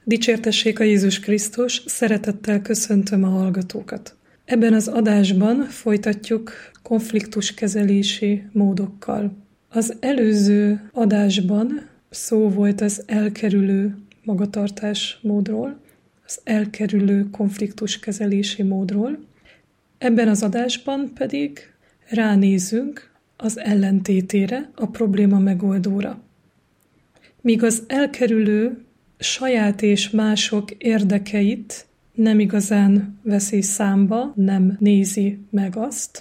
Dicsértessék a Jézus Krisztus, szeretettel köszöntöm a hallgatókat. Ebben az adásban folytatjuk konfliktuskezelési módokkal. Az előző adásban szó volt az elkerülő magatartás módról, az elkerülő konfliktuskezelési módról. Ebben az adásban pedig ránézünk az ellentétére, a probléma megoldóra. Míg az elkerülő saját és mások érdekeit nem igazán veszi számba, nem nézi meg azt,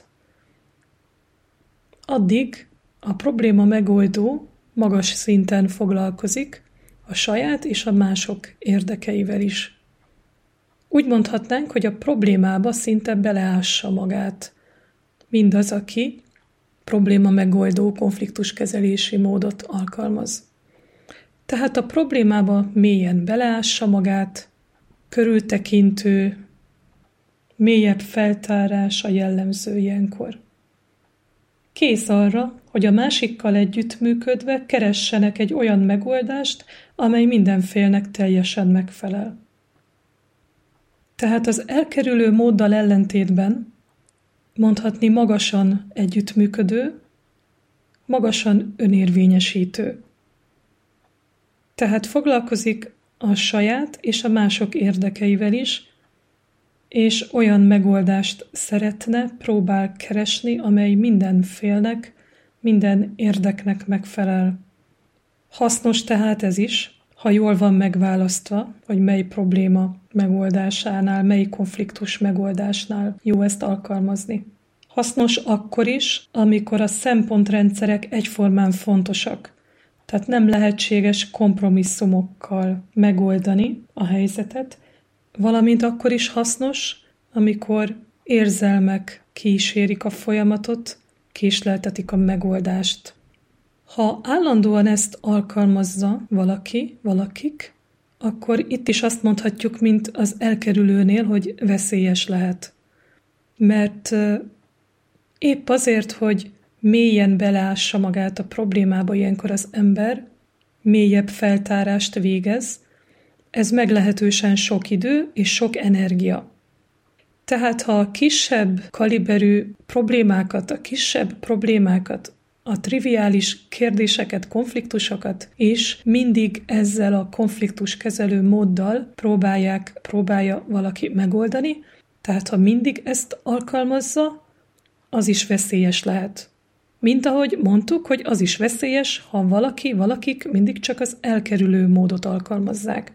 addig a probléma megoldó magas szinten foglalkozik a saját és a mások érdekeivel is. Úgy mondhatnánk, hogy a problémába szinte beleássa magát mindaz, aki probléma megoldó konfliktuskezelési módot alkalmaz. Tehát a problémába mélyen beleássa magát, körültekintő, mélyebb feltárás a jellemző ilyenkor. Kész arra, hogy a másikkal együttműködve keressenek egy olyan megoldást, amely minden félnek teljesen megfelel. Tehát az elkerülő móddal ellentétben mondhatni magasan együttműködő, magasan önérvényesítő. Tehát foglalkozik a saját és a mások érdekeivel is, és olyan megoldást szeretne, próbál keresni, amely minden félnek, minden érdeknek megfelel. Hasznos tehát ez is, ha jól van megválasztva, hogy mely probléma megoldásánál, mely konfliktus megoldásnál jó ezt alkalmazni. Hasznos akkor is, amikor a szempontrendszerek egyformán fontosak. Tehát nem lehetséges kompromisszumokkal megoldani a helyzetet, valamint akkor is hasznos, amikor érzelmek kísérik a folyamatot, késleltetik a megoldást. Ha állandóan ezt alkalmazza valakik, akkor itt is azt mondhatjuk, mint az elkerülőnél, hogy veszélyes lehet. Mert épp azért, hogy mélyen beleássa magát a problémába ilyenkor az ember, mélyebb feltárást végez, ez meglehetősen sok idő és sok energia. Tehát ha a kisebb kaliberű problémákat, a triviális kérdéseket, konfliktusokat is mindig ezzel a konfliktuskezelő móddal próbálja valaki megoldani, tehát ha mindig ezt alkalmazza, az is veszélyes lehet. Mint ahogy mondtuk, hogy az is veszélyes, ha valakik mindig csak az elkerülő módot alkalmazzák.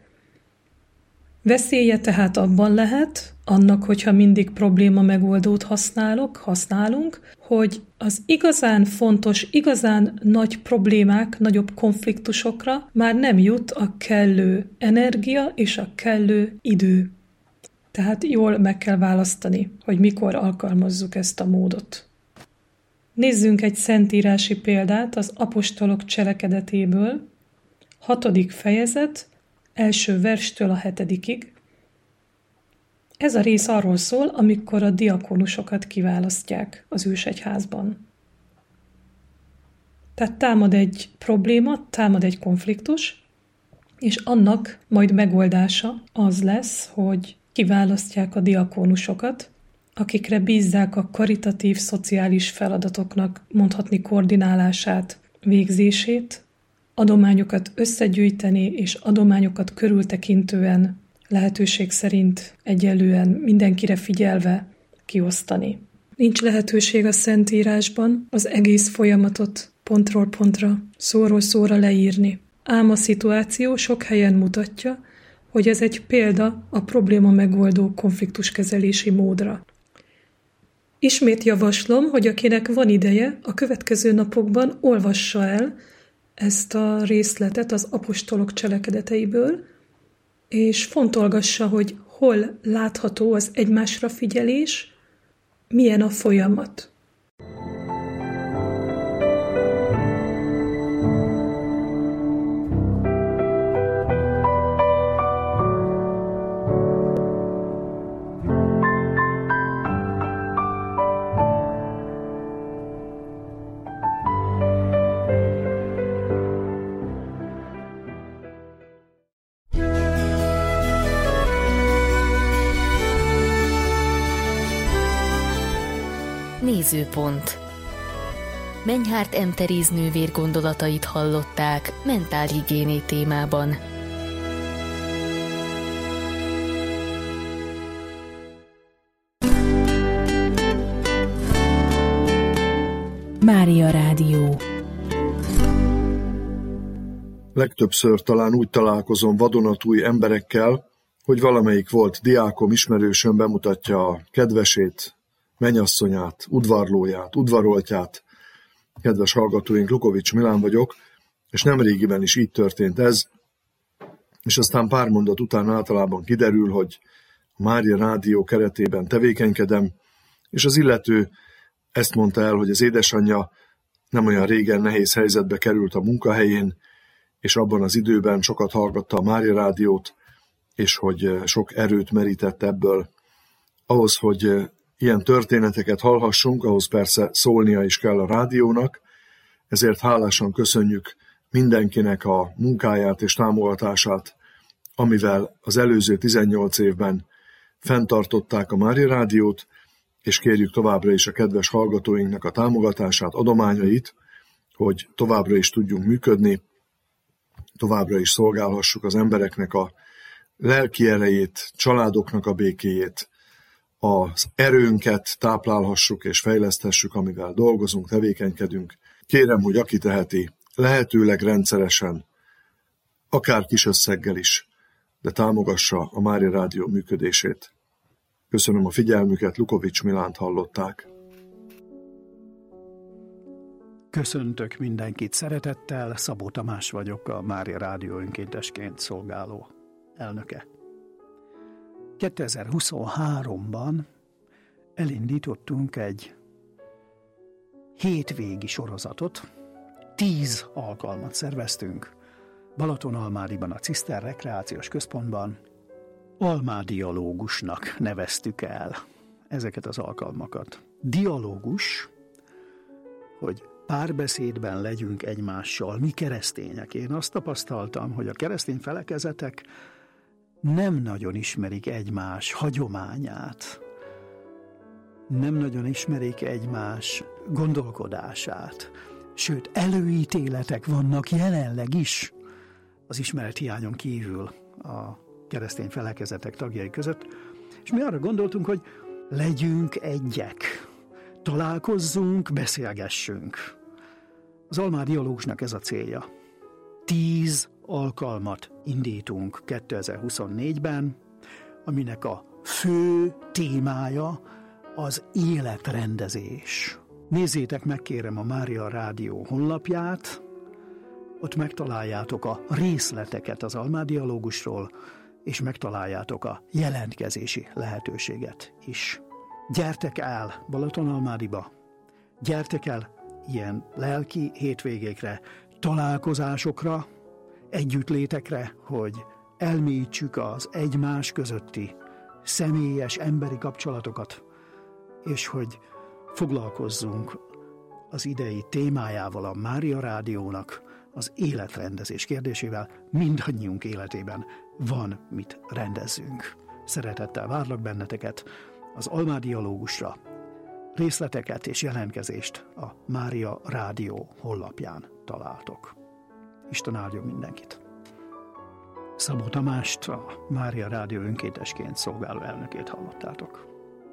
Veszélye tehát abban lehet, annak, hogyha mindig probléma megoldót használunk, hogy az igazán fontos, igazán nagy problémák, nagyobb konfliktusokra már nem jut a kellő energia és a kellő idő. Tehát jól meg kell választani, hogy mikor alkalmazzuk ezt a módot. Nézzünk egy szentírási példát az apostolok cselekedetéből, 6. fejezet, első verstől a 7. Ez a rész arról szól, amikor a diakónusokat kiválasztják az ősegyházban. Tehát támad egy probléma, támad egy konfliktus, és annak majd megoldása az lesz, hogy kiválasztják a diakónusokat, akikre bízzák a karitatív, szociális feladatoknak mondhatni koordinálását, végzését, adományokat összegyűjteni és adományokat körültekintően, lehetőség szerint egyenlően mindenkire figyelve kiosztani. Nincs lehetőség a Szentírásban az egész folyamatot pontról pontra, szóról szóra leírni. Ám a szituáció sok helyen mutatja, hogy ez egy példa a probléma megoldó konfliktuskezelési módra. Ismét javaslom, hogy akinek van ideje, a következő napokban olvassa el ezt a részletet az apostolok cselekedeteiből, és fontolgassa, hogy hol látható az egymásra figyelés, milyen a folyamat. Nézőpont. Menyhárt M. Teréz nővér gondolatait hallották mentálhigiéné témában. Mária Rádió. Legtöbbször talán úgy találkozom vadonatúj emberekkel, hogy valamelyik volt diákom, ismerősöm bemutatja a kedvesét, mennyasszonyát, udvarlóját, udvaroltját. Kedves hallgatóink, Lukovics Milán vagyok, és nemrégiben is így történt ez, és aztán pár mondat után általában kiderül, hogy a Mária Rádió keretében tevékenykedem, és az illető ezt mondta el, hogy az édesanyja nem olyan régen nehéz helyzetbe került a munkahelyén, és abban az időben sokat hallgatta a Mária Rádiót, és hogy sok erőt merített ebből. Ahhoz, hogy ilyen történeteket hallhassunk, ahhoz persze szólnia is kell a rádiónak, ezért hálásan köszönjük mindenkinek a munkáját és támogatását, amivel az előző 18 évben fenntartották a Mária Rádiót, és kérjük továbbra is a kedves hallgatóinknak a támogatását, adományait, hogy továbbra is tudjunk működni, továbbra is szolgálhassuk az embereknek a lelki erejét, családoknak a békéjét, az erőnket táplálhassuk és fejleszthessük, amivel dolgozunk, tevékenykedünk. Kérem, hogy aki teheti, lehetőleg rendszeresen, akár kis összeggel is, de támogassa a Mária Rádió működését. Köszönöm a figyelmüket, Lukovics Milánt hallották. Köszöntök mindenkit szeretettel, Szabó Tamás vagyok, a Mária Rádió önkéntesként szolgáló elnöke. 2023-ban elindítottunk egy hétvégi sorozatot, 10 alkalmat szerveztünk Balatonalmádiban, a Ciszter Rekreációs Központban. Almádialógusnak neveztük el ezeket az alkalmakat. Dialógus, hogy párbeszédben legyünk egymással, mi keresztények. Én azt tapasztaltam, hogy a keresztény felekezetek nem nagyon ismerik egymás hagyományát, nem nagyon ismerik egymás gondolkodását, sőt, előítéletek vannak jelenleg is az ismerethiányon kívül a keresztény felekezetek tagjai között, és mi arra gondoltunk, hogy legyünk egyek, találkozzunk, beszélgessünk. Az Almádialógusnak ez a célja. 10 alkalmat indítunk 2024-ben, aminek a fő témája az életrendezés. Nézzétek meg, kérem, a Mária Rádió honlapját, ott megtaláljátok a részleteket az Almádialógusról, és megtaláljátok a jelentkezési lehetőséget is. Gyertek el Balatonalmádiba, gyertek el ilyen lelki hétvégékre, találkozásokra, együttlétekre, hogy elmélyítsük az egymás közötti személyes emberi kapcsolatokat, és hogy foglalkozzunk az idei témájával, a Mária Rádiónak, az életrendezés kérdésével. Mindannyiunk életében van mit rendezzünk. Szeretettel várlak benneteket az Almádialógusra. Részleteket és jelentkezést a Mária Rádió honlapján találtok. Isten áldjon mindenkit! Szabó Tamást, a Mária Rádió önkéntesként szolgáló elnökét hallottátok.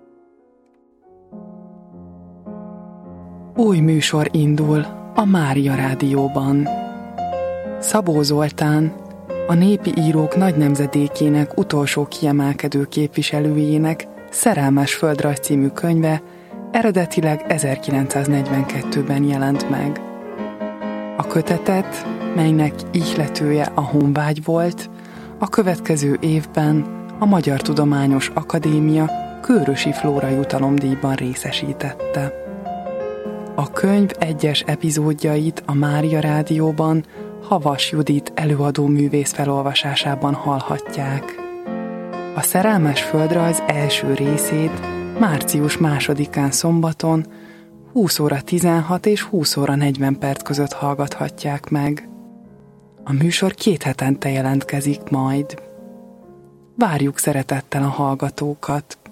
Új műsor indul a Mária Rádióban. Szabó Zoltán, a népi írók nagy nemzedékének utolsó kiemelkedő képviselőjének Szerelmes földrajz című könyve eredetileg 1942-ben jelent meg. A kötetet, melynek ihletője a honvágy volt, a következő évben a Magyar Tudományos Akadémia Kőrösi Flóra jutalomdíjban részesítette. A könyv egyes epizódjait a Mária Rádióban Havas Judit előadó művész felolvasásában hallhatják. A Szerelmes földrajz első részét március 2-án szombaton 20 óra 16 és 20 óra 40 perc között hallgathatják meg. A műsor 2 hetente jelentkezik majd. Várjuk szeretettel a hallgatókat!